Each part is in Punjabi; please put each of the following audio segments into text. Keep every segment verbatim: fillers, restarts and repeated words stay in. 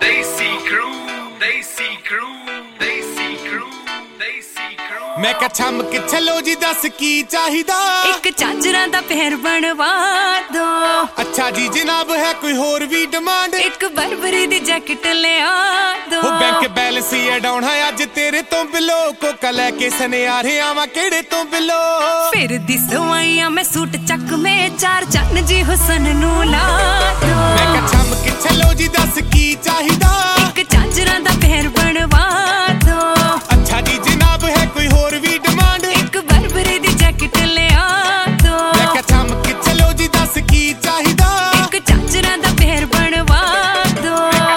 Desi crew, Desi crew, Desi crew, Desi crew। मैं कहा छम के चलो जी दस की चाहिदा एक चांचरा दा पैर बनवा दो। अच्छा जी जनाब है कोई होर भी डिमांड एक बरबरी दी जैकेट ले आ दो। वो बैंक बैलेंस ही डाउन है अज तेरे तो बिलो कोका लेके सने आ रहे आवा केड़े तो बिलो फिर दी सवाइयां मैं सूट चक में चार चन्न जी हुसन नू ला दो। मैं कहा छम के चलो जी दस की चाहिदा एक चांचरा दा पैर बनवा दो। अच्छा जी जनाब है कोई होर भी डिमांड एक बरबरी दी जैकेट ले आ दो। मैं कहा छम के चलो जी दस की चाहिदा एक चांचरा दा पैर बनवा दो।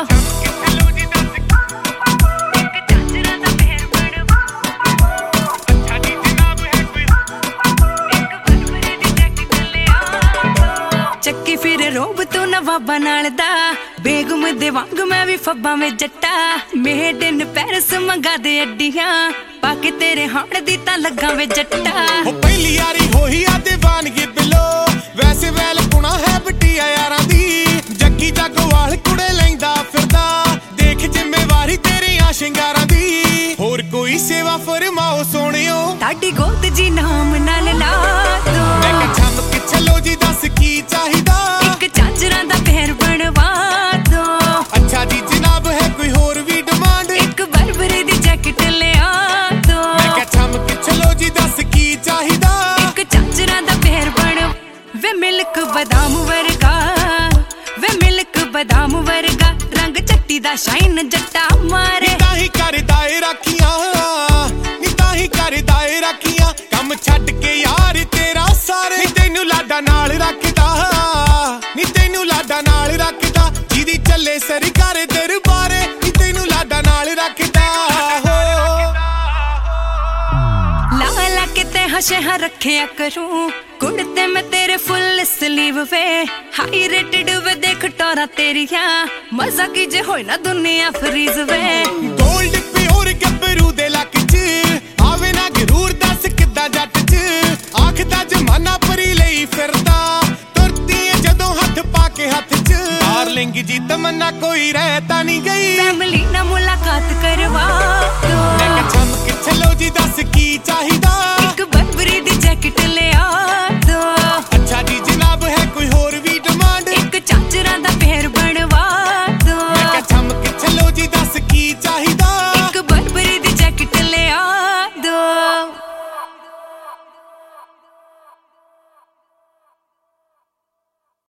ਚੱਕੀ ਫਿਰ ਰੋਬ ਤੂੰ ਨਵਾਬਾ ਨਾਲ ਦਾ ਬੇਗਮ ਦੇ ਵਾਂਗ ਮੈਂ ਵੀ ਫੱਬਾਂ ਵਿੱਚ ਜੱਟਾ ਮੇਡ ਇਨ ਪੈਰਿਸ ਮੰਗਾ ਦੇ ਅੱਡੀਆਂ ਪਾ ਕੇ ਤੇਰੇ ਹਾਣ ਦੀ ਤਾਂ ਲੱਗਾ ਵੇ ਜੱਟਾ। ਉਹ ਪਹਿਲੀ ਯਾਰੀ ਹੋਈ ਆ ਦੀਵਾਨਗੀ ਬਿਲੋ ਵੈਸੇ ਵੈਲ ਪੁਣਾ ਹੈ ਬਟੀਆ ਯਾਰਾਂ ਦੀ ਜੱਗੀ ਜਾਗੋਵਾਲ ਕੁੜੇ ਲੈਂਦਾ ਫਿਰਦਾ ਦੇਖ ਜ਼ਿੰਮੇਵਾਰੀ ਤੇਰੀਆਂ ਸ਼ਿੰਗਾਰਾਂ ਦੀ ਹੋਰ ਕੋਈ ਸੇਵਾ ਫਰਮਾਓ ਸੋਹਣਿਓ ਤੁਹਾਡੀ ਗੋਦ ਜੀ ਨਾਮ ਨਾਲ ਲਾ ਦੋ। ਮੈਂ ਕਹਾਂ ਛਮ ਕੇ ਚਲੋ ਜੀ ਦੱਸ ਕੀ ਚਾਹੀਦਾ ਇੱਕ ਚਾਂਚਰਾਂ ਦਾ ਪੈਰ ਬਣਵਾ ਦੋ। ਅੱਛਾ ਜੀ ਜਨਾਬ ਹੈ ਕੋਈ ਹੋਰ ਵੀ ਡਿਮਾਂਡ ਇੱਕ ਬਰਬਰੀ ਦੀ ਜੈਕਟ ਲੈ ਆ ਦੋ। ਮੈਂ ਕਹਾਂ ਛਮ ਕੇ ਚਲੋ ਜੀ ਦੱਸ ਕੀ ਚਾਹੀਦਾ ਇੱਕ ਚਾਂਚਰਾਂ ਦਾ ਪੈਰ ਬਣ ਵੇ ਮਿਲਕ ਬਦਾਮ ਵਰਗਾ ਵੇ ਮਿਲਕ ਬਦਾਮ ਵਰਗਾ ਰੰਗ ਚੱਟੀ ਦਾ ਸ਼ਾਈਨ ਜੱਟਾ ਮਾਰੇ ਤਾਂ ਹੀ ਕਰਦਾ ਏ ਰਾਖੀਆਂ ਨੀ ਤਾਂ ਹੀ ਕਰਦਾ ਏ ਰਾਖੀਆਂ ਕੰਮ ਛੱਡ ਕੇ ਯਾਰ ਤੇਰਾ ਸਾਰੇ ਨੀ ਤੈਨੂੰ ਲਾਡਾ ਨਾਲ ਰੱਖਦਾ ਨੀ ਤੈਨੂੰ ਲਾਡਾ ਨਾਲ ਰੱਖਦਾ ਜਿਹਦੀ ਚੱਲੇ ਸਰਕਾਰੇ ਦਰਬਾਰੇ ਨੀ ਤੈਨੂੰ ਲਾਡਾ ਨਾਲ ਰੱਖਦਾ ਲਾ ਲਾ ਕੇ ਤੇ ਹਸ਼ੇ ਹਾਂ ਰੱਖਿਆ ਕਰੂੰ ਕੁੜਤੇ ਮੈਂ ਤੇਰੇ ਫੁੱਲ ਸਲੀਵ ਵੇ ਹਾਈ ਰੇਟਡ ਵੇ ਦੇਖ ਟੋਰਾ ਤੇਰੀਆਂ ਮਜ਼ਾ ਕੀ ਜੇ ਹੋਏ ਨਾ ਦੁਨੀਆ ਫਰੀਜ਼ ਵੇ ਗੋਲਡ ਪਿਓਰ ਗੱਭਰੂ ਦੇ ਲੱਕ ਚ ਆਵੇ ਨਾ ਗਰੂਰ ਦੱਸ ਕਿੱਦਾਂ ਜੱਟ ਚ ਆਖਦਾ ਜਮਾਨਾ ਪਰੀ ਲਈ ਫਿਰਦਾ ਤੁਰਤੀ ਏ ਜਦੋਂ ਹੱਥ ਪਾ ਕੇ ਹੱਥ ਚ ਡਾਰਲਿੰਗ ਜੀ ਤਮੰਨਾ ਕੋਈ ਰਹਿ ਤਾਂ ਨਹੀਂ ਗਈ ਫੈਮਿਲੀ ਨਾਲ ਮੁਲਾਕਾਤ ਕਰਵਾ